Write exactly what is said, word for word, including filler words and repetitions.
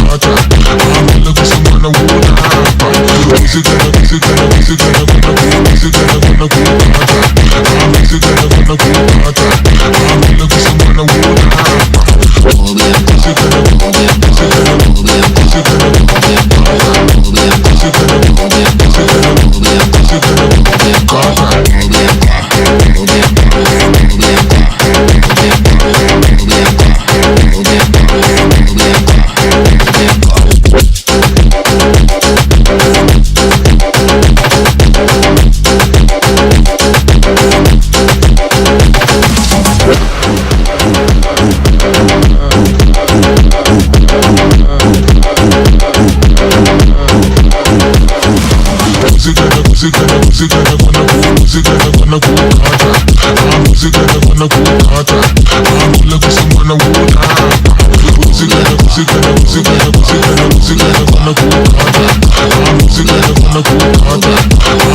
kukata, amala kusimama wona hapa. Muzikana muzikana muzikana kuna ku muzikana kuna kukata, muzikana kuna kukata, amala kusimama wona hapa. Muzikana muzikana muzikana muzikana muzikana muzikana kuna ku muzikana kuna kukata, muzikana kuna kukata, amala kusimama wona hapa. Muzikana muzikana muzikana muzikana muzikana kuna kukata, muzikana kuna kukata,